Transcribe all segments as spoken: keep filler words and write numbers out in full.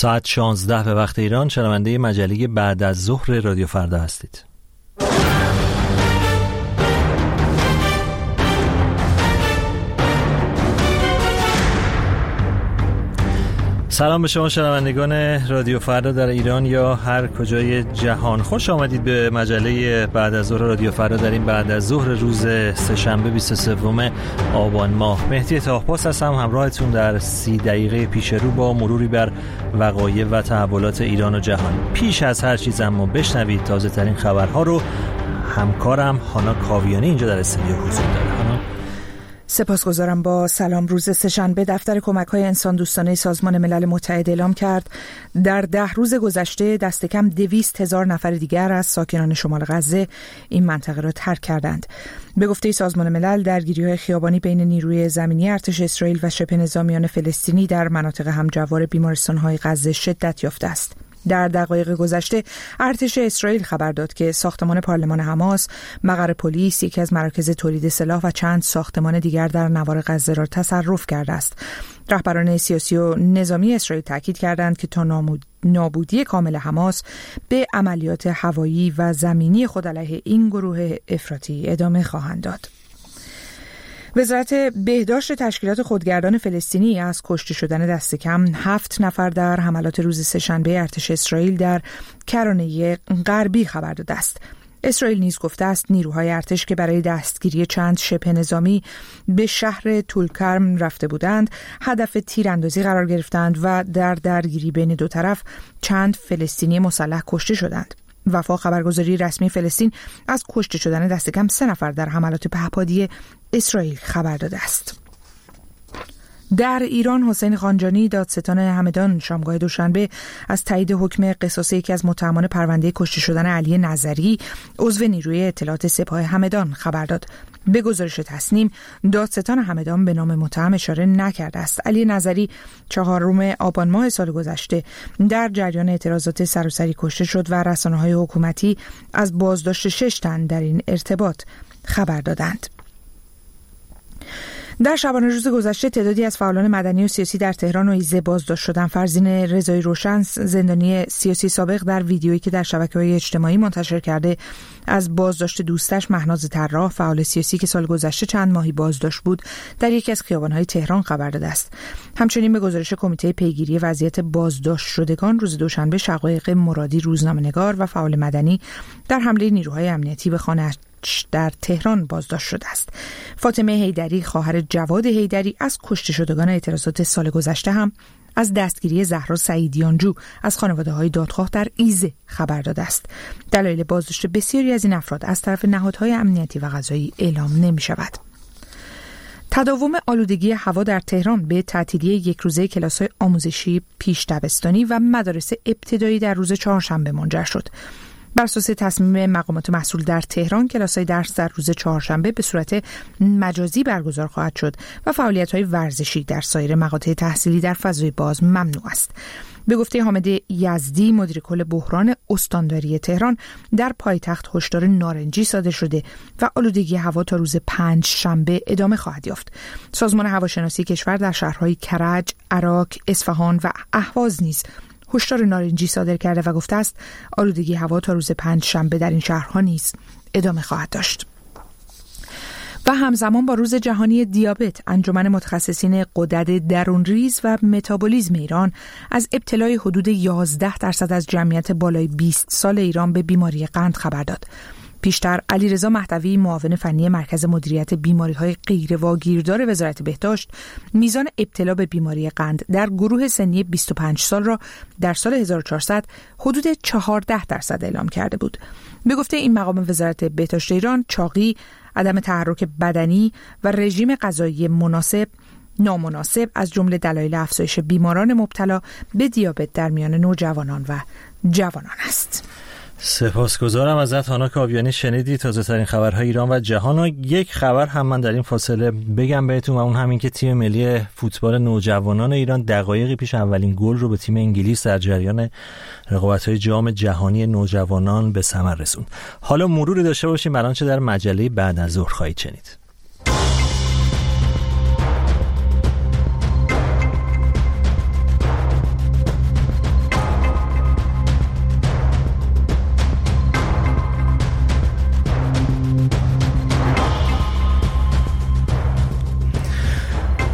ساعت شانزده به وقت ایران، شنونده مجله بعد از ظهر رادیو فردا هستید. سلام به شما شنوندگان رادیو فردا در ایران یا هر کجای جهان. خوش آمدید به مجله بعد از ظهر رادیو فردا در این بعد از ظهر روز سه‌شنبه بیست و سوم آبان ماه. مهدی طاه‌پاس هستم همراهتون در سی دقیقه پیش رو با مروری بر وقایع و تحولات ایران و جهان. پیش از هر چیز اما بشنوید تازه ترین خبرها رو. همکارم هانا کاویانی اینجا در استودیو حضور داره. هانا. سپاسگزارم. با سلام. روز سه‌شنبه دفتر کمک‌های انسان دوستانه سازمان ملل متحد اعلام کرد در ده روز گذشته دست کم دویست هزار نفر دیگر از ساکنان شمال غزه این منطقه را ترک کردند. به گفته سازمان ملل درگیری‌های خیابانی بین نیروی زمینی ارتش اسرائیل و شبه نظامیان فلسطینی در مناطق همجوار بیمارستان‌های غزه شدت یافته است. در دقایق گذشته ارتش اسرائیل خبر داد که ساختمان پارلمان حماس، مقر پلیس، یکی از مراکز تولید سلاح و چند ساختمان دیگر در نوار غزه را تصرف کرده است. رهبران سیاسی و نظامی اسرائیل تاکید کردند که تا نابودی کامل حماس به عملیات هوایی و زمینی خود علیه این گروه افراطی ادامه خواهند داد. وزارت بهداشت تشکیلات خودگردان فلسطینی از کشته شدن دست کم هفت نفر در حملات روز سه‌شنبه ارتش اسرائیل در کرانه غربی خبر داده است. اسرائیل نیز گفته است نیروهای ارتش که برای دستگیری چند شبه نظامی به شهر طولکرم رفته بودند هدف تیراندازی قرار گرفتند و در درگیری بین دو طرف چند فلسطینی مسلح کشته شدند. وفا خبرگزاری رسمی فلسطین از کشته شدن دست کم سه نفر در حملات پهپادی اسرائیل خبر داده است. در ایران حسین خانجانی دادستان همدان شامگاه دوشنبه از تایید حکم قصاص یکی از متهمان پرونده کشته شدن علی نظری عضو نیروی اطلاعات سپاه همدان خبر داد. به گزارش تصنیم دادستان همدان به نام متهم اشاره نکرده است. علی نظری چهارم آبان ماه سال گذشته در جریان اعتراضات سراسری کشته شد و رسانه‌های حکومتی از بازداشت شش تن در این ارتباط خبر دادند. در شبانه روز گذشته تعدادی از فعالان مدنی و سیاسی در تهران و ایزه بازداشت شدند. فرزین رضایی روشن، زندانی سیاسی سابق، در ویدیویی که در شبکه‌های اجتماعی منتشر کرده از بازداشت دوستش مهناز طراح، فعال سیاسی که سال گذشته چند ماهی بازداشت بود، در یکی از خیابان‌های تهران خبر داده است. همچنین به گزارش کمیته پیگیری وضعیت بازداشت شدگان روز دوشنبه شقایق مرادی روزنامه‌نگار و فعال مدنی در حمله نیروهای امنیتی به خانه در تهران بازداشت شده است. فاطمه حیدری خواهر جواد حیدری از کشته شدگان اعتراضات سال گذشته هم از دستگیری زهرا سعیدیانجو از خانواده‌های دادخواه در ایزه خبر داده است. دلایل بازداشت بسیاری از این افراد از طرف نهادهای امنیتی و قضایی اعلام نمی‌شود. تداوم آلودگی هوا در تهران به تعطیلی یک روزه کلاس‌های آموزشی پیش دبستانی و مدارس ابتدایی در روز چهارشنبه منجر شد. بر اساس تصمیم مقامات مسئول در تهران کلاس‌های درس در روز چهارشنبه به صورت مجازی برگزار خواهد شد و فعالیت‌های ورزشی در سایر مقاطع تحصیلی در فضای باز ممنوع است. به گفته حامد یزدی مدیر کل بحران استانداری تهران، در پایتخت هشدار نارنجی صادر شده و آلودگی هوا تا روز پنج شنبه ادامه خواهد یافت. سازمان هواشناسی کشور در شهرهای کرج، عراق، اصفهان و اهواز نیز هشدار نارنجی صادر کرده و گفته است آلودگی هوا تا روز پنج شنبه در این شهرها نیز ادامه خواهد داشت. و همزمان با روز جهانی دیابت، انجمن متخصصین غدد درونریز و متابولیسم ایران از ابتلای حدود یازده درصد از جمعیت بالای بیست سال ایران به بیماری قند خبر داد. پیشتر علیرضا مهدوی معاون فنی مرکز مدیریت بیماری‌های غیر واگیردار وزارت بهداشت میزان ابتلا به بیماری قند در گروه سنی بیست و پنج سال را در سال هزار و چهارصد حدود چهارده درصد اعلام کرده بود. به گفته این مقام وزارت بهداشت ایران، چاقی، عدم تحرک بدنی و رژیم غذایی مناسب نامناسب از جمله دلایل افزایش بیماران مبتلا به دیابت در میان نوجوانان و جوانان است. سپاسگزارم ازت هانا کاویانی. شنیدی تازه ترین خبرهای ایران و جهان. و یک خبر هم من در این فاصله بگم بهتون و اون همین که تیم ملی فوتبال نوجوانان ایران دقایقی پیش اولین گل رو به تیم انگلیس در جریان رقابت‌های جام جهانی نوجوانان به ثمر رسوند. حالا مروری داشته باشیم بر آنچه در مجله بعد از ظهر خواهید شنید.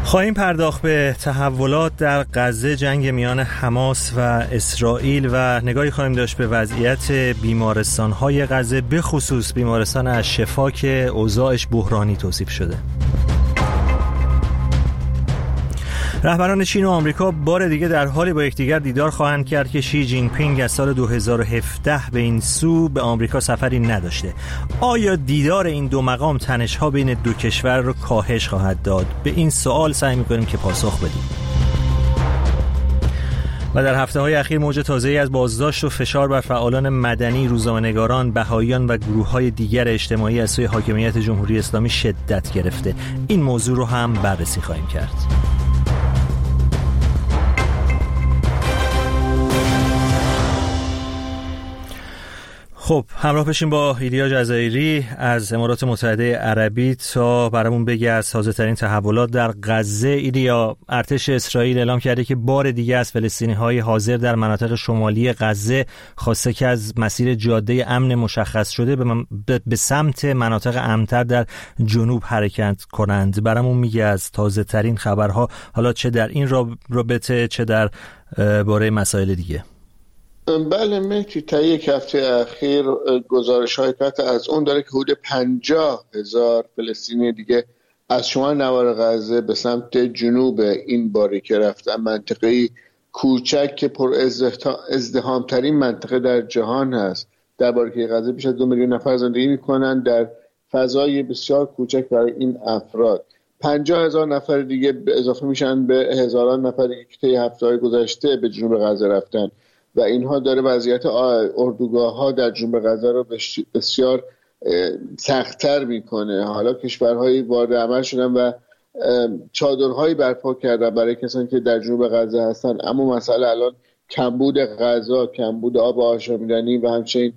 خواهیم پرداخت به تحولات در غزه، جنگ میان حماس و اسرائیل و نگاهی خواهیم داشت به وضعیت بیمارستان‌های غزه، به خصوص بیمارستان الشفا که اوضاعش بحرانی توصیف شده. رهبران چین و آمریکا بار دیگه در حالی با یکدیگر دیدار خواهند کرد که شی جین پینگ از سال دو هزار و هفده به این سو به آمریکا سفری نداشته. آیا دیدار این دو مقام تنش‌ها بین دو کشور رو کاهش خواهد داد؟ به این سوال سعی می‌کنیم که پاسخ بدیم. و در هفته‌های اخیر موج تازه‌ای از بازداشت و فشار بر فعالان مدنی، روزنامه‌نگاران، بهائیان و گروه‌های دیگر اجتماعی از سوی حاکمیت جمهوری اسلامی شدت گرفته. این موضوع رو هم بررسی خواهیم کرد. خب همراه بشیم با ایلیا جزایری از امارات متحده عربی تا برامون بگه از تازه ترین تحولات در غزه. ایلیا، ارتش اسرائیل اعلام کرده که بار دیگه از فلسطینی‌های حاضر در مناطق شمالی غزه خواسته که از مسیر جاده امن مشخص شده به, من... به سمت مناطق امن‌تر در جنوب حرکت کنند. برامون میگه از تازه ترین خبرها، حالا چه در این رابطه چه در باره مسائل دیگه. بله مهدی، تا یک هفته اخیر گزارش های که از اون داره که حدود پنجاه هزار فلسطینی دیگه از شمال نوار غزه به سمت جنوب این باریکه رفتن. منطقه‌ای کوچک که پر ازدحام ترین منطقه در جهان هست. در باریکه غزه بیش از دو میلیون نفر زندگی میکنن در فضای بسیار کوچک برای این افراد. پنجاه هزار نفر دیگه اضافه میشن به هزاران نفری که طی هفته‌های گذشته به جنوب غزه رفتن و اینها داره وضعیت اردوگاه ها در جنوب غزه رو بسیار سخت‌تر میکنه. حالا کشورهایی وارد عمل شدن و چادرهایی برپا کردن برای کسانی که در جنوب غزه هستن، اما مسئله الان کمبود غذا، کمبود آب آشامیدنی و همچنین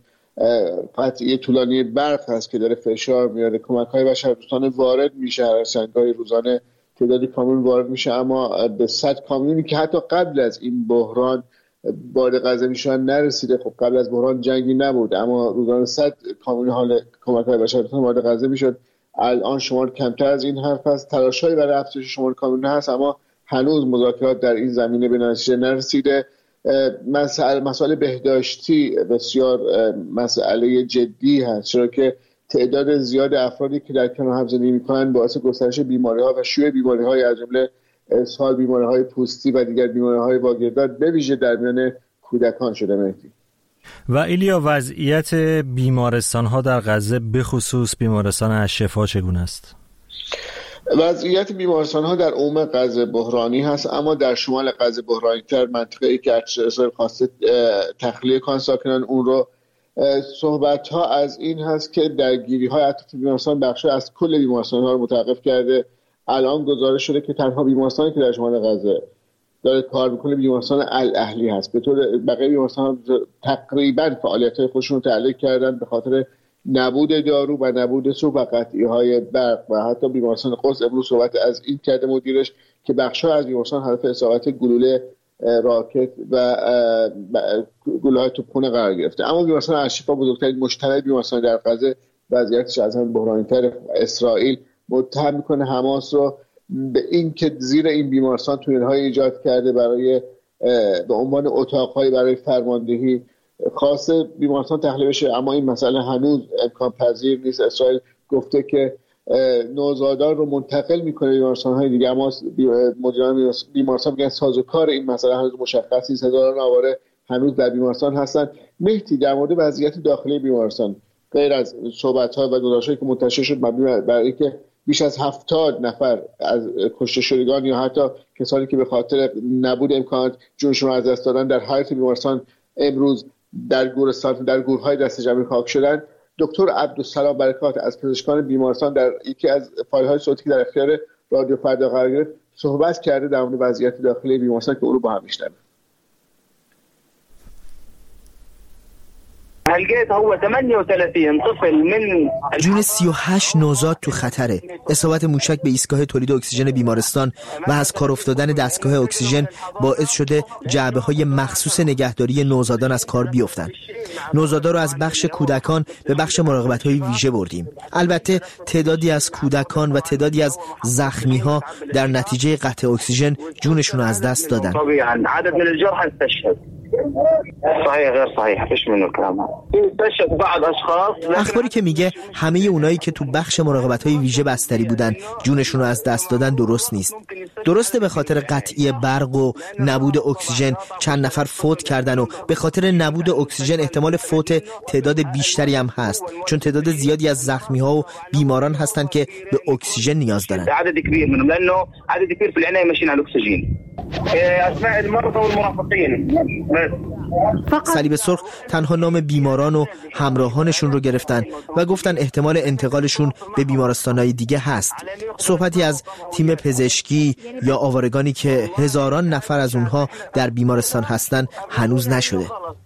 قطعی طولانی برق هست که داره فشار میاره. کمک‌های بشردوستانه وارد میشه، هر سنگ‌های روزانه تعدادی کامیون وارد میشه، اما به صد کامیونی که حتی قبل از این بحران وارد غزه میشن نرسیده. خب قبل از بحران جنگی نبود، اما روزانه صد کامیون حال کمک‌های بشردوستانه وارد غزه میشد. الان شمار کمتر از این حرف است. تلاش‌هایی برای افزایش شمار کامیون هست، اما هنوز مذاکرات در این زمینه به نتیجه نرسیده. مسئله مسئله بهداشتی بسیار مسئله جدی هست، چرا که تعداد زیاد افرادی که در کنار هم زندگی می‌کنند باعث گسترش بیماری‌ها و شیوع بیماری‌های از جمله اسهال، بیماری‌های پوستی و دیگر بیماری‌های واگیردار به ویژه در میان کودکان شده. مهدی و ایلیا، وضعیت بیمارستان‌ها در غزه به خصوص بیمارستان الشفا چگونه است؟ وضعیت بیمارستان‌ها در عموم غزه بحرانی هست، اما در شمال غزه بحرانی‌تر، منطقه‌ای که ارتش اسرائیل خواسته تخلیه کن ساکنان اون رو. صحبت‌ها از این هست که درگیری‌های اطراف بیمارستان بخشی از کل بیمارستان‌ها رو متوقف کرده. الان گزارش شده که تنها بیمارستانی که در شمال غزه داره کار می‌کنه بیمارستان الاهلی هست. به طور بقیه بیمارستان‌ها تقریباً فعالیت‌های خودشون رو تعلیق کردن به خاطر نبود دارو و نبود سوخت و قطعی‌های برق. و حتی بیمارستان قدس امروز صحبت از این کرده مدیرش که بخش‌ها از بیمارستان هدف اصابت گلوله راکت و گلوله‌های توپخانه قرار گرفته. اما بیمارستان الشفا، بزرگترین مشتری بیمارستان در غزه، وضعیتش از هم بحرانی‌تر. اسرائیل متهم میکنه حماس رو به این که زیر این بیمارستان تونل‌های ایجاد کرده برای به عنوان اتاق‌های برای فرماندهی. خواسته بیمارستان تخلیه بشه، اما این مسئله هنوز امکان پذیر نیست. اسرائیل گفته که نوزادان رو منتقل میکنه بیمارستان‌های دیگه، اما مدیران بیمارستان میگن سازوکار این مسئله هنوز مشخص نیست. هزاران آواره هنوز در بیمارستان هستن. مهدی، در مورد وضعیت داخلی بیمارستان غیر از صحبت‌ها و گزارش‌هایی که منتشر شد مبنی بر اینکه بیش از هفتاد نفر از کشته شدگان یا حتی کسانی که به خاطر نبود امکانات جونشون رو از دست دادن در حیاط بیمارستان امروز در گورستان در گورهای دست جمعی خاک شدن. دکتر عبدالسلام برکات از پزشکان بیمارستان در یکی از فایل‌های صوتی که در اختیار رادیو فردا قرار گرفت صحبت کرده در مورد وضعیت داخلی بیمارستان که او رو با هم میشنویم. جون سی و هشت نوزاد تو خطره. اصابت موشک به ایستگاه تولید اکسیژن بیمارستان و از کار افتادن دستگاه اکسیژن باعث شده جعبه‌های مخصوص نگهداری نوزادان از کار بیفتن. نوزادا رو از بخش کودکان به بخش مراقبت‌های ویژه بردیم. البته تعدادی از کودکان و تعدادی از زخمی‌ها در نتیجه قطع اکسیژن جونشون رو از دست دادن. عدد من الجرحى استشهد. صحیح غیر صحیح فيش منه الكلام استشهد بعض اشخاص. اخباری که میگه همه اونایی که تو بخش مراقبت‌های ویژه بستری بودن جونشون رو از دست دادن درست نیست. درسته به خاطر قطعی برق و نبود اکسیژن چند نفر فوت کردن و به خاطر نبود اکسیژن احتمال فوت تعداد بیشتری هم هست، چون تعداد زیادی از زخمی‌ها و بیماران هستن که به اکسیژن نیاز دارن. عدد كبير منهم لانه عدد كبير في العنايه ماشيين على الاكسجين. اسماء المرضى والمرافقين. صلیب سرخ تنها نام بیماران و همراهانشون رو گرفتن و گفتن احتمال انتقالشون به بیمارستانهای دیگه هست. صحبتی از تیم پزشکی یا آوارگانی که هزاران نفر از اونها در بیمارستان هستن هنوز نشده.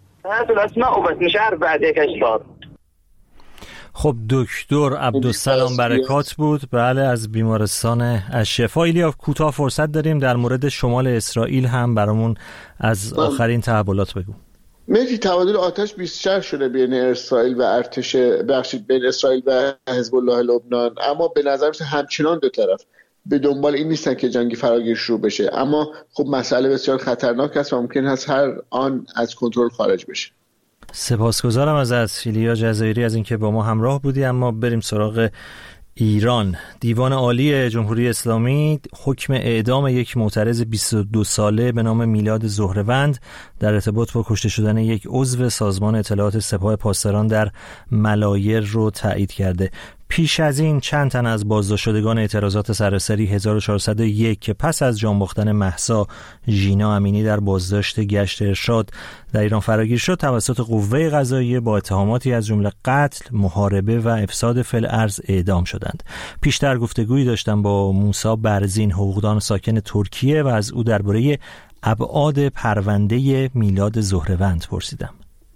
خب دکتر عبدالسلام برکات بود، بله، از بیمارستان الشفا. ایلیا کوتاه فرصت داریم، در مورد شمال اسرائیل هم برامون از آخرین تحولات بگو. مهدی تبادل آتش بیست و چهار شده بین اسرائیل و ارتش بخشید بین اسرائیل و حزب الله لبنان، اما به نظر میاد همچنان دو طرف به دنبال این نیستن که جنگی فراگیر شروع بشه، اما خب مسئله بسیار خطرناک است و ممکن است هر آن از کنترل خارج بشه. سپاسگزارم ازت ایلیا جزایری از اینکه با ما همراه بودی. اما بریم سراغ ایران. دیوان عالی جمهوری اسلامی حکم اعدام یک معترض بیست و دو ساله به نام میلاد زهره‌وند در ارتباط با کشته شدن یک عضو سازمان اطلاعات سپاه پاسداران در ملایر رو تایید کرده. پیش از این چند تن از بازداشت شدگان اعتراضات سراسری هزار و چهارصد و یک که پس از جان باختن مهسا ژینا امینی در بازداشت گشت ارشاد در ایران فراگیر شد توسط قوه قضاییه با اتهاماتی از جمله قتل، محاربه و افساد فی الارض اعدام شدند. پیشتر گفتگویی داشتم با موسی برزین، حقوقدان ساکن ترکیه، و از او درباره ابعاد پرونده میلاد زهره‌وند پرسیدم.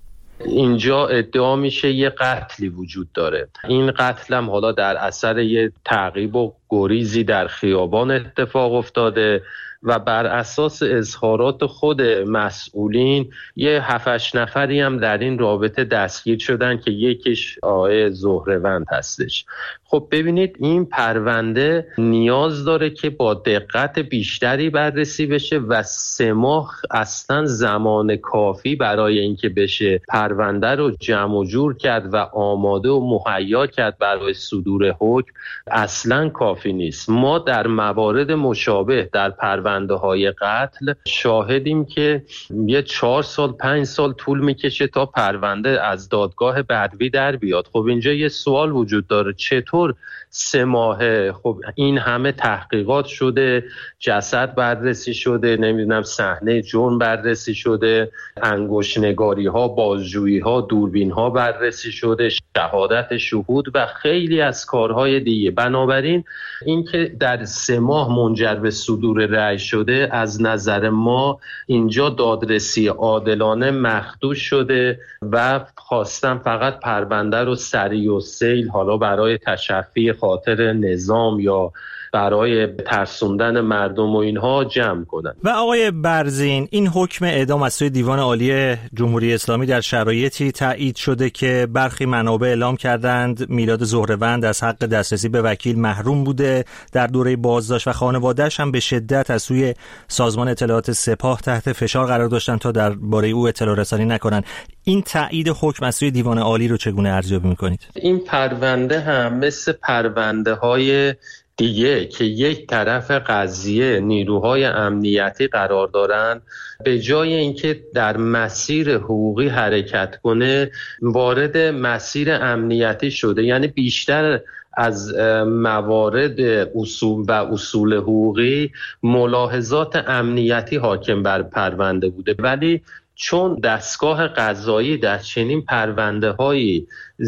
اینجا ادعا میشه یه قتلی وجود داره. این قتل هم حالا در اثر یه تعقیب و گریزی در خیابان اتفاق افتاده و بر اساس اظهارات خود مسئولین یه هفتش نفری هم در این رابطه دستگیر شدن که یکیش آقای زهره‌وند هستش. خب ببینید این پرونده نیاز داره که با دقت بیشتری بررسی بشه و سه ماه اصلا زمان کافی برای اینکه بشه پرونده رو جمع و جور کرد و آماده و مهیا کرد برای صدور حکم اصلا کافی نیست. ما در موارد مشابه در پرونده های قتل شاهدیم که یه چهار سال پنج سال طول میکشه تا پرونده از دادگاه بدوی در بیاد. خب اینجا یه سوال وجود داره، چطور سه ماهه؟ خب این همه تحقیقات شده، جسد بررسی شده، نمیدونم صحنه جرم بررسی شده، انگشت‌نگاری ها، بازجویی ها، دوربین ها بررسی شده، شهادت شهود و خیلی از کارهای دیگه. بنابراین اینکه در سه ماه منجر به صدور رأی شده، از نظر ما اینجا دادرسی عادلانه مخدوش شده و خواستم فقط پرونده رو سریع و سیل حالا برای تشفی خاطر نظام یا برای ترسوندن مردم و اینها جمع کنن. و آقای برزین، این حکم اعدام از سوی دیوان عالی جمهوری اسلامی در شرایطی تایید شده که برخی منابع اعلام کردند میلاد زهره‌وند از حق دسترسی به وکیل محروم بوده در دوره بازداشت و خانواده‌اش هم به شدت از سوی سازمان اطلاعات سپاه تحت فشار قرار داشتن تا درباره او اطلاع رسانی نکنن. این تایید حکم از سوی دیوان عالی رو چگونه ارزیابی می‌کنید؟ این پرونده هم مثل پرونده‌های دیگه که یک طرف قضیه نیروهای امنیتی قرار دارن، به جای اینکه در مسیر حقوقی حرکت کنه وارد مسیر امنیتی شده. یعنی بیشتر از موارد اصول و اصول حقوقی ملاحظات امنیتی حاکم بر پرونده بوده، ولی چون دستگاه قضایی در چنین پرونده هایی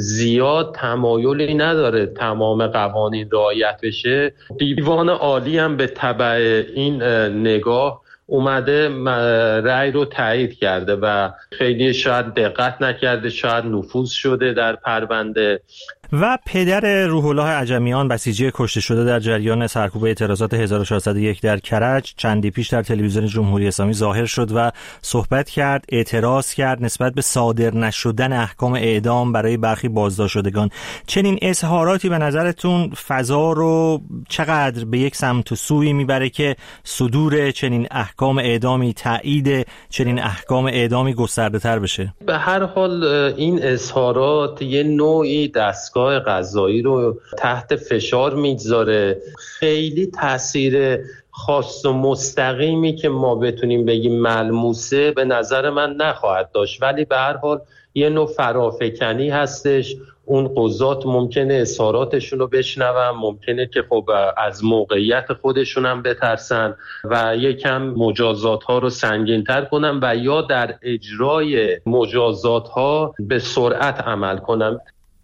زیاد تمایلی نداره تمام قوانین رعایت بشه، دیوان عالی هم به تبع این نگاه اومده رأی رو تایید کرده و خیلی شاید دقت نکرده، شاید نفوذ شده در پرونده. و پدر روح الله عجمیان بسیجی کشته شده در جریان سرکوب اعتراضات هزار و چهارصد و یک در کرج چندی پیش در تلویزیون جمهوری اسلامی ظاهر شد و صحبت کرد، اعتراض کرد نسبت به صادر نشدن احکام اعدام برای برخی بازداشت شدگان. چنین اظهاراتی به نظرتون فضا رو چقدر به یک سمت و سوی میبره که صدور چنین احکام اعدامی، تایید چنین احکام اعدامی گسترده تر بشه؟ به هر حال این اظهارات یه نوعی دستگاه قضایی رو تحت فشار میگذاره. خیلی تاثیر خاص و مستقیمی که ما بتونیم بگیم ملموسه به نظر من نخواهد داشت، ولی به هر حال یه نوع فرافکنی هستش. اون قضات ممکنه اظهاراتشون رو بشنون، ممکنه که خب از موقعیت خودشون هم بترسن و یکم مجازات ها رو سنگین تر کنن و یا در اجرای مجازات ها به سرعت عمل کنن.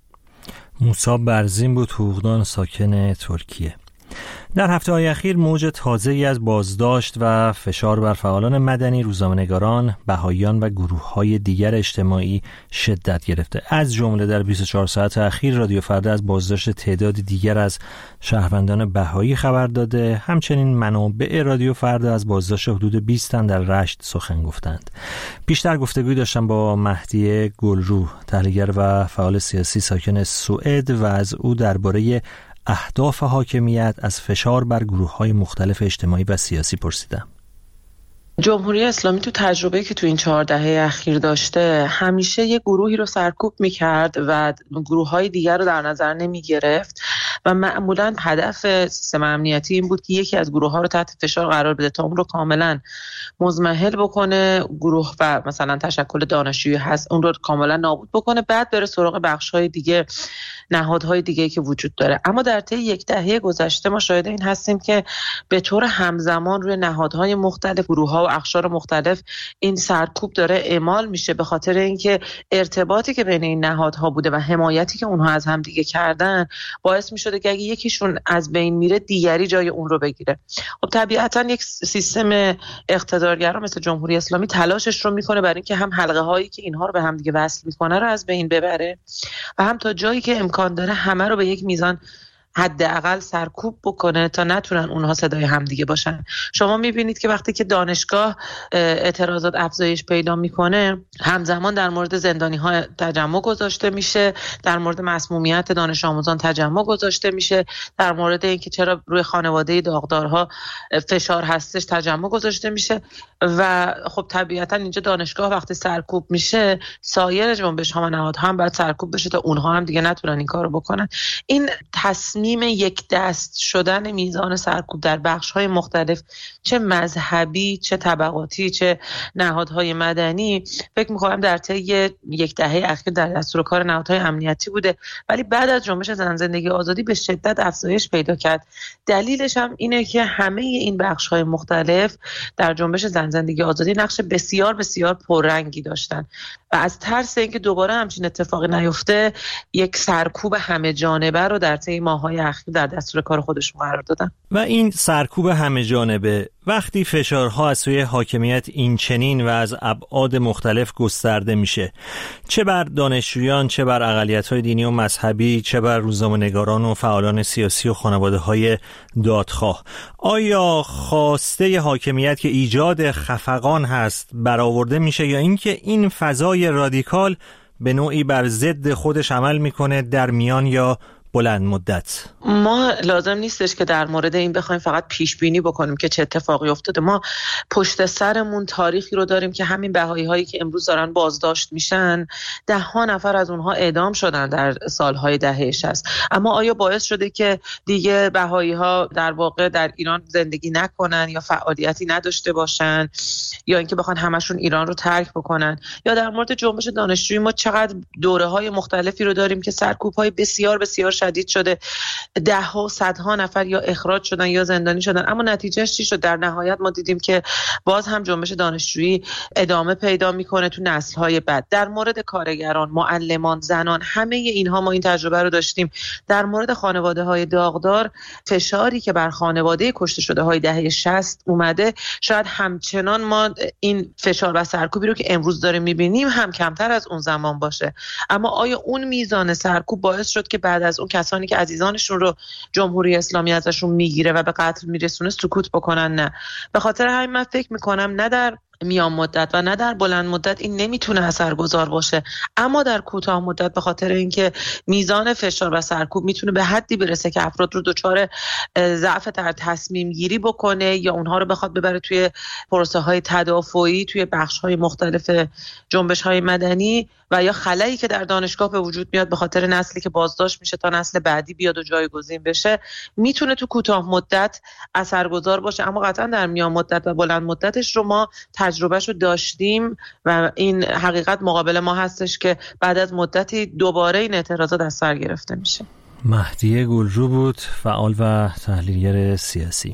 موسی برزین بود، حقوقدان ساکن ترکیه. در هفته‌های اخیر موج تازه‌ای از بازداشت و فشار بر فعالان مدنی، روزنامه‌نگاران، بهائیان و گروه‌های دیگر اجتماعی شدت گرفته. از جمله در بیست و چهار ساعت اخیر رادیو فردا از بازداشت تعداد دیگر از شهروندان بهایی خبر داده. همچنین منابع رادیو فردا از بازداشت حدود بیست تن در رشت سخن گفتند. بیشتر گفتگوی داشتم با مهدی گلرو، تحلیلگر و فعال سیاسی ساکن سوئد، و از او درباره اهداف حاکمیت از فشار بر گروه‌های مختلف اجتماعی و سیاسی پرسیدم. جمهوری اسلامی تو تجربه‌ای که تو این چهار دهه اخیر داشته همیشه یه گروهی رو سرکوب می‌کرد و گروه‌های دیگر رو در نظر نمی‌گرفت و معمولاً هدف سیستم امنیتی این بود که یکی از گروه‌ها رو تحت فشار قرار بده تا اون رو کاملاً مضمحل بکنه، گروه و مثلا تشکل دانشجویی هست اون رو کاملاً نابود بکنه، بعد بره سراغ بخش‌های دیگه، نهادهای دیگه که وجود داره. اما در طی یک دهه گذشته ما شاهد این هستیم که به طور همزمان روی نهادهای مختلف، گروه‌ها و اقشار مختلف این سرکوب داره اعمال میشه، به خاطر اینکه ارتباطی که بین این نهادها بوده و حمایتی که اونها از هم دیگه کردن باعث میشده که اگه یکیشون از بین میره دیگری جای اون رو بگیره. خب طبیعتاً یک سیستم اقتدارگرا مثل جمهوری اسلامی تلاشش رو میکنه برای اینکه هم حلقه هایی که اینها رو به هم دیگه وصل میکنه رو از بین ببره و هم تا جایی که امکان داره همه رو به یک میزان حداقل سرکوب بکنه تا نتونن اونها صدای همدیگه باشن. شما میبینید که وقتی که دانشگاه اعتراضات افزایش پیدا میکنه، همزمان در مورد زندانی ها تجمع گذاشته میشه، در مورد مسمومیت دانش آموزان تجمع گذاشته میشه، در مورد اینکه چرا روی خانواده داغدارها فشار هستش تجمع گذاشته میشه و خب طبیعتا اینجا دانشگاه وقتی سرکوب میشه، سایر جنبش ها و نهادها هم باید سرکوب بشه تا اونها هم دیگه نتونن این کارو بکنن. این تصمیم یک دست شدن میزان سرکوب در بخش‌های مختلف، چه مذهبی، چه طبقاتی، چه نهادهای مدنی، فکر می‌کنم در طی یک دهه اخیر در دستور کار نهادهای امنیتی بوده، ولی بعد از جنبش زن زندگی آزادی به شدت افزایش پیدا کرد. دلیلش هم اینه که همه این بخش‌های مختلف در جنبش زن زندگی آزادی نقش بسیار بسیار پررنگی داشتن و از ترس اینکه دوباره همچین اتفاقی نیفته، یک سرکوب همه جانبه رو در طی ماه‌های اخیر در دستور کار خودشون قرار دادن. و این سرکوب همه جانبه وقتی فشارها از سوی حاکمیت این چنین و از ابعاد مختلف گسترده میشه، چه بر دانشجویان، چه بر اقلیت‌های دینی و مذهبی، چه بر روزنامه‌نگاران و فعالان سیاسی و خانواده‌های دادخواه، آیا خواسته حاکمیت که ایجاد خفقان هست برآورده میشه یا اینکه این فضای رادیکال به نوعی بر ضد خودش عمل میکنه در میان یا بلند مدت؟ ما لازم نیستش که در مورد این بخوایم فقط پیش بینی بکنیم که چه اتفاقی افتاده. ما پشت سرمون تاریخی رو داریم که همین بهایی هایی که امروز دارن بازداشت میشن، ده ها نفر از اونها اعدام شدن در سالهای دهه شصت. اما آیا باعث شده که دیگه بهایی ها در واقع در ایران زندگی نکنن یا فعالیتی نداشته باشن یا اینکه بخوان همشون ایران رو ترک بکنن؟ یا در مورد جنبش دانشجویی ما چقدر دوره های مختلفی رو داریم که سرکوب های بسیار بسیار شدید شده، ده ها و صدها نفر یا اخراج شدن یا زندانی شدن. اما نتیجهش چی شد؟ در نهایت ما دیدیم که باز هم جنبش دانشجویی ادامه پیدا میکنه تو نسل‌های بعد. در مورد کارگران، معلمان، زنان، همه اینها ما این تجربه رو داشتیم. در مورد خانواده‌های داغدار، فشاری که بر خانواده کشته شده های دهه شصت اومده، شاید همچنان ما این فشار و سرکوبی رو که امروز داریم میبینیم هم کمتر از اون زمان باشه. اما آیا اون میزان سرکوب باعث شد که بعد از اون کسانی که عزیزانشون رو جمهوری اسلامی ازشون میگیره و به قتل میرسونه سکوت بکنن؟ نه. به خاطر همین من فکر میکنم نه در میان مدت و نه در بلند مدت این نمیتونه اثرگذار باشه، اما در کوتاه مدت به خاطر اینکه میزان فشار و سرکوب میتونه به حدی برسه که افراد رو دچار ضعف در تصمیم گیری بکنه یا اونها رو بخواد ببره توی پروسه های تدافعی توی بخش های مختلف جنبش های مدنی و یا خلایی که در دانشگاه به وجود میاد به خاطر نسلی که بازداشت میشه تا نسل بعدی بیاد و جایگزین بشه، میتونه تو کوتاه مدت اثرگذار باشه. اما قطعا در میان مدت و بلند مدتش رو ما تجربهشو داشتیم و این حقیقت مقابل ما هستش که بعد از مدتی دوباره این اعتراضات از سر گرفته میشه. مهدیه گلرو بود، فعال و تحلیلگر سیاسی.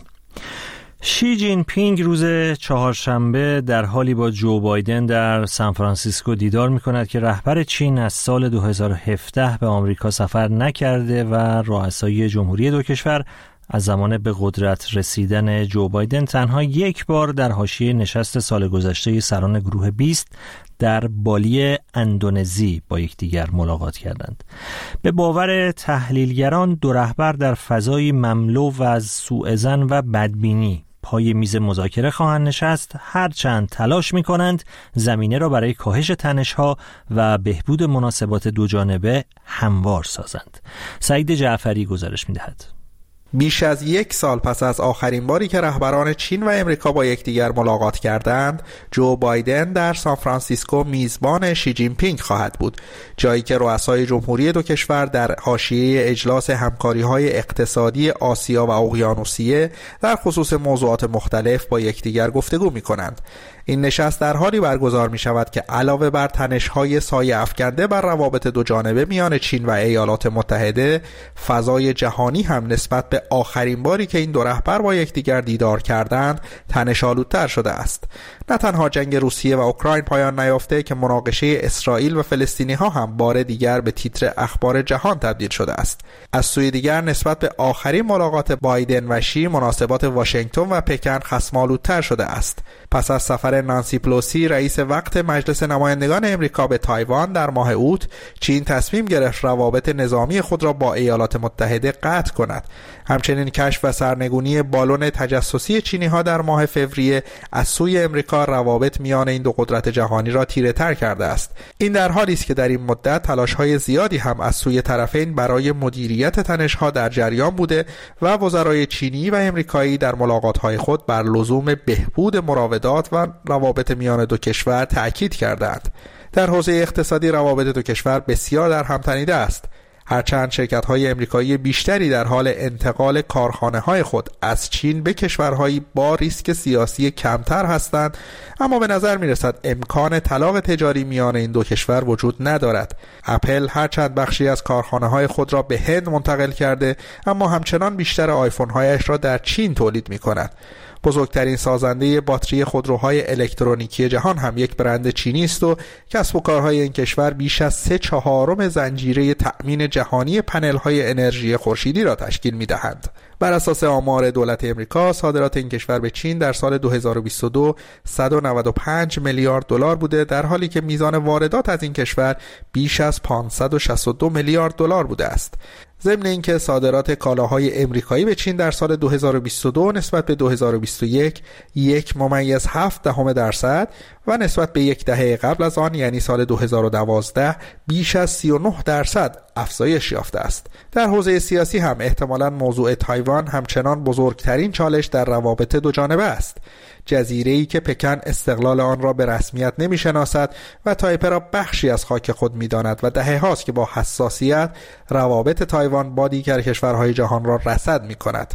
شی جین پینگ روز چهارشنبه در حالی با جو بایدن در سان فرانسیسکو دیدار می‌کند که رهبر چین از سال دو هزار و هفده به آمریکا سفر نکرده و رؤسای جمهوری دو کشور از زمان به قدرت رسیدن جو بایدن تنها یک بار در حاشیه نشست سال گذشته سران گروه بیست در بالی اندونزی با یکدیگر ملاقات کردند. به باور تحلیلگران دو رهبر در فضایی مملو از سوء ظن و بدبینی پای میز مذاکره خواهند نشست، هرچند تلاش می‌کنند زمینه را برای کاهش تنش‌ها و بهبود مناسبات دو جانبه هموار سازند. سعید جعفری گزارش می‌دهد. بیش از یک سال پس از آخرین باری که رهبران چین و امریکا با یکدیگر ملاقات کردند، جو بایدن در سان فرانسیسکو میزبان شی جین پینگ خواهد بود، جایی که رؤسای جمهوری دو کشور در حاشیه اجلاس همکاری‌های اقتصادی آسیا و اقیانوسیه در خصوص موضوعات مختلف با یکدیگر گفتگو می‌کنند. این نشست در حالی برگزار می شود که علاوه بر تنش‌های سایه افکنده بر روابط دو جانبه میان چین و ایالات متحده، فضای جهانی هم نسبت به آخرین باری که این دو رهبر با یکدیگر دیدار کردند تنش‌آلودتر شده است. نه تنها جنگ روسیه و اوکراین پایان نیافته که مناقشه اسرائیل و فلسطینی‌ها هم بار دیگر به تیتر اخبار جهان تبدیل شده است. از سوی دیگر نسبت به آخرین ملاقات بایدن و شی مناسبات واشنگتن و پکن خصم‌آلودتر شده است. پس از سفر نانسی پلوسی رئیس وقت مجلس نمایندگان امریکا به تایوان در ماه اوت، چین تصمیم گرفت روابط نظامی خود را با ایالات متحده قطع کند. همچنین کشف و سرنگونی بالون تجسسی چینی ها در ماه فوریه از سوی امریکا روابط میان این دو قدرت جهانی را تیره تر کرده است. این در حالی است که در این مدت تلاش های زیادی هم از سوی طرفین برای مدیریت تنش ها در جریان بوده و وزرای چینی و امریکایی در ملاقات های خود بر لزوم بهبود مراودات و روابط میان دو کشور تأکید کردند. در حوزه اقتصادی روابط دو کشور بسیار در هم تنیده است. هرچند شرکت‌های امریکایی بیشتری در حال انتقال کارخانه‌های خود از چین به کشورهایی با ریسک سیاسی کمتر هستند، اما به نظر می‌رسد امکان طلاق تجاری میان این دو کشور وجود ندارد. اپل هرچند بخشی از کارخانه‌های خود را به هند منتقل کرده، اما همچنان بیشتر آیفون‌هایش را در چین تولید می‌کند. بزرگترین سازنده باتری خودروهای الکترونیکی جهان هم یک برند چینی است و کسب و کارهای این کشور بیش از سه چهارم زنجیره تأمین جهانی پنل‌های انرژی خورشیدی را تشکیل می‌دهند. بر اساس آمار دولت امریکا، صادرات این کشور به چین در سال دو هزار و بیست و دو صد و نود و پنج میلیارد دلار بوده، در حالی که میزان واردات از این کشور بیش از پانصد و شصت و دو میلیارد دلار بوده است. ضمن اینکه صادرات کالاهای امریکایی به چین در سال دو هزار و بیست و دو نسبت به دو هزار و بیست و یک یک ممیز هفت دهم درصد و نسبت به یک دهه قبل از آن یعنی سال دو هزار و دوازده بیش از سی و نه درصد افزایش یافته است. در حوزه سیاسی هم احتمالاً موضوع تایوان همچنان بزرگترین چالش در روابط دو جانبه است. جزیره‌ای که پکن استقلال آن را به رسمیت نمی‌شناسد و تایپه را بخشی از خاک خود می‌داند و دهه هاست که با حساسیت روابط تایوان با دیگر کشورهای جهان را رصد می‌کند.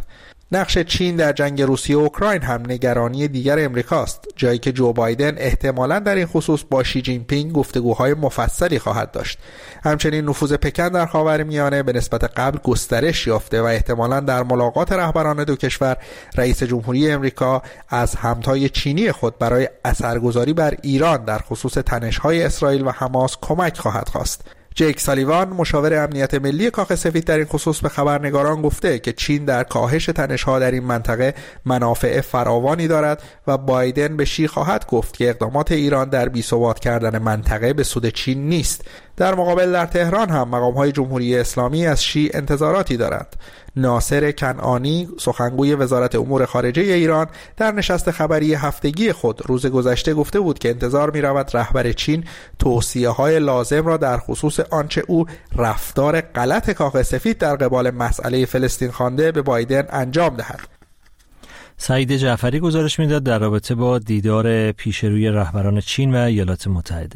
نقش چین در جنگ روسیه و اوکراین هم نگرانی دیگر امریکاست، جایی که جو بایدن احتمالاً در این خصوص با شی جین پینگ گفتگوهای مفصلی خواهد داشت. همچنین نفوذ پکن در خاورمیانه به نسبت قبل گسترش یافته و احتمالاً در ملاقات رهبران دو کشور رئیس جمهوری امریکا از همتای چینی خود برای اثرگذاری بر ایران در خصوص تنش‌های اسرائیل و حماس کمک خواهد خواست. جیک سالیوان مشاور امنیت ملی کاخ سفید در این خصوص به خبرنگاران گفته که چین در کاهش تنش‌ها در این منطقه منافع فراوانی دارد و بایدن به شی خواهد گفت که اقدامات ایران در بی‌ثبات کردن منطقه به سود چین نیست. در مقابل در تهران هم مقام‌های جمهوری اسلامی از شی انتظاراتی دارند. ناصر کنعانی سخنگوی وزارت امور خارجه ایران در نشست خبری هفتگی خود روز گذشته گفته بود که انتظار می‌رود رهبر چین توصیه‌های لازم را در خصوص آنچه او رفتار غلط کاخ سفید در قبال مسئله فلسطین خوانده به بایدن انجام دهد. سعید جعفری گزارش میداد در رابطه با دیدار پیشروی رهبران چین و ایالات متحده.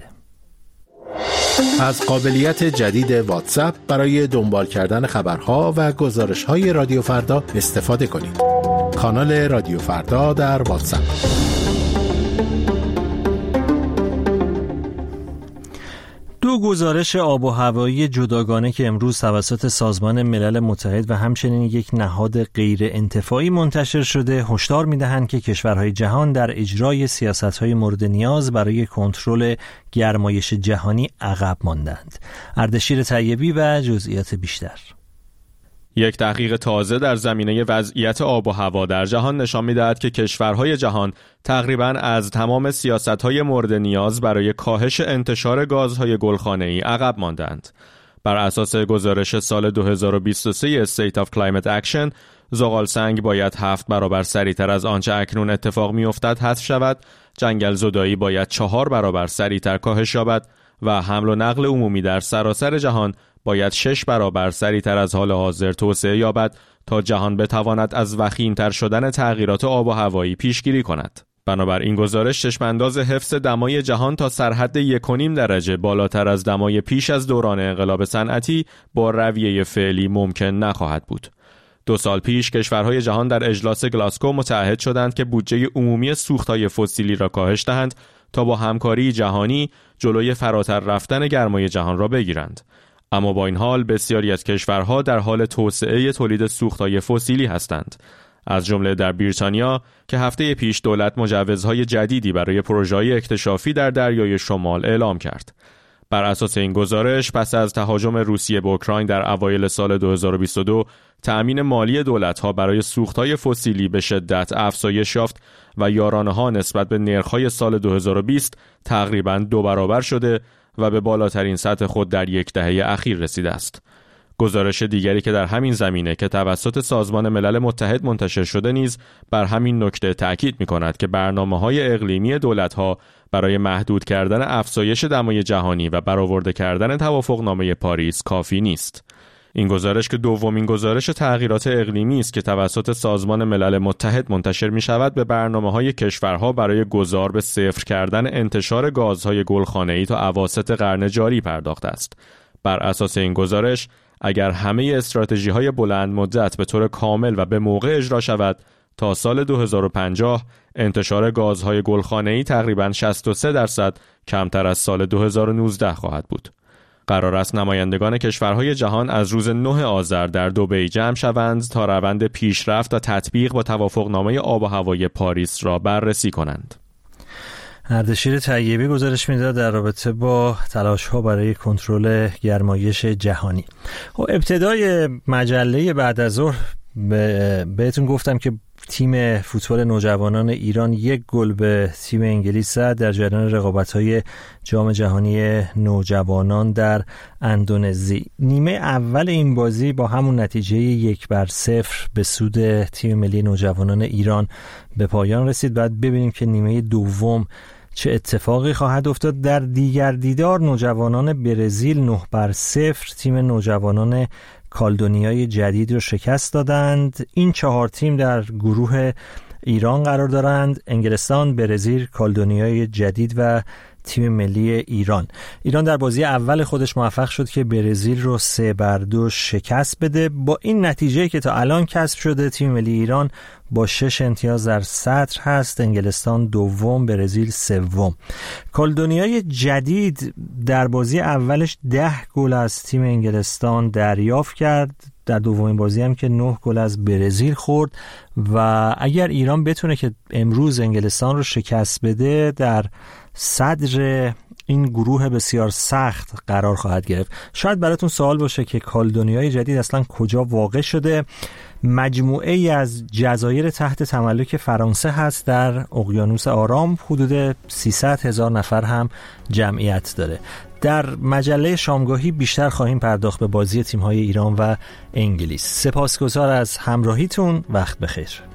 از قابلیت جدید واتساپ برای دنبال کردن خبرها و گزارش‌های رادیو فردا استفاده کنید. کانال رادیو فردا در واتساپ. دو گزارش آب و هوایی جداگانه که امروز توسط سازمان ملل متحد و همچنین یک نهاد غیر انتفاعی منتشر شده هشدار می‌دهند که کشورهای جهان در اجرای سیاست‌های مورد نیاز برای کنترل گرمایش جهانی عقب ماندند. اردشیر طیبی و جزئیات بیشتر. یک تحقیق تازه در زمینه وضعیت آب و هوا در جهان نشان می‌دهد که کشورهای جهان تقریباً از تمام سیاست‌های مورد نیاز برای کاهش انتشار گازهای گلخانه‌ای عقب ماندند. بر اساس گزارش سال دو هزار و بیست و سه State of Climate Action، زغالسنگ باید هفت برابر سریعتر از آنچه اکنون اتفاق می‌افتد حذف شود، جنگل زدایی باید چهار برابر سریعتر کاهش یابد و حمل و نقل عمومی در سراسر جهان باید شش برابر سریعتر از حال حاضر توسعه یابد تا جهان بتواند از وخیم‌تر شدن تغییرات آب و هوایی پیشگیری کند. بنابراین گزارش چشمانداز حفظ دمای جهان تا سرحد یک و نیم درجه بالاتر از دمای پیش از دوران انقلاب صنعتی با رویه فعلی ممکن نخواهد بود. دو سال پیش کشورهای جهان در اجلاس گلاسکو متعهد شدند که بودجه عمومی سوختهای فسیلی را کاهش دهند تا با همکاری جهانی جلوی فراتر رفتن گرمای جهان را بگیرند. اما با این حال بسیاری از کشورها در حال توسعه تولید سوختهای فسیلی هستند. از جمله در بریتانیا که هفته پیش دولت مجوزهای جدیدی برای پروژه‌های اکتشافی در دریای شمال اعلام کرد. بر اساس این گزارش پس از تهاجم روسیه به اوکراین در اوایل سال دو هزار و بیست و دو، تأمین مالی دولت‌ها برای سوختهای فسیلی به شدت افزایش یافت و یارانه‌ها نسبت به نرخ‌های سال دو هزار و بیست تقریباً دو برابر شده و به بالاترین سطح خود در یک دهه اخیر رسیده است. گزارش دیگری که در همین زمینه که توسط سازمان ملل متحد منتشر شده نیز بر همین نکته تأکید می‌کند که برنامه‌های اقلیمی دولت‌ها برای محدود کردن افزایش دمای جهانی و برآورده کردن توافقنامه پاریس کافی نیست. این گزارش که دومین گزارش تغییرات اقلیمی است که توسط سازمان ملل متحد منتشر می‌شود به برنامه‌های کشورها برای گذار به صفر کردن انتشار گازهای گلخانه‌ای تا اواسط قرن جاری پرداخته است. بر اساس این گزارش اگر همه استراتژی‌های بلند مدت به طور کامل و به موقع اجرا شود، تا سال دو هزار و پنجاه انتشار گازهای گلخانه‌ای تقریباً شصت و سه درصد کمتر از سال دو هزار و نوزده خواهد بود. قرار است نمایندگان کشورهای جهان از روز نه آذر در دبی جمع شوند تا روند پیشرفت و تطبیق با توافقنامه آب و هوای پاریس را بررسی کنند. اردشیر طیبی گزارش میداد در رابطه با تلاش‌ها برای کنترل گرمایش جهانی. خب ابتدای مجله بعد از ظهر بهتون گفتم که تیم فوتبال نوجوانان ایران یک گل به تیم انگلیس زد در جریان رقابت‌های جام جهانی نوجوانان در اندونزی. نیمه اول این بازی با همون نتیجه یک بر صفر به سود تیم ملی نوجوانان ایران به پایان رسید. بعد ببینیم که نیمه دوم چه اتفاقی خواهد افتاد. در دیگر دیدار نوجوانان برزیل نه بر صفر تیم نوجوانان کالدونیای جدید رو شکست دادند. این چهار تیم در گروه ایران قرار دارند: انگلستان، برزیل، کالدونیای جدید و تیم ملی ایران. ایران در بازی اول خودش موفق شد که برزیل رو سه بر دو شکست بده. با این نتیجه که تا الان کسب شده، تیم ملی ایران با شش امتیاز در صدر هست، انگلستان دوم، برزیل سوم. کالدونیای جدید در بازی اولش ده گل از تیم انگلستان دریافت کرد، در دومین بازی هم که نه گل از برزیل خورد و اگر ایران بتونه که امروز انگلستان رو شکست بده، در صدر این گروه بسیار سخت قرار خواهد گرفت. شاید براتون سوال باشه که کالدونیای جدید اصلا کجا واقع شده؟ مجموعه ای از جزایر تحت تملک فرانسه هست در اقیانوس آرام، حدود سیصد هزار نفر هم جمعیت داره. در مجله شامگاهی بیشتر خواهیم پرداخت به بازی تیم‌های ایران و انگلیس. سپاسگزار از همراهیتون، وقت بخیر.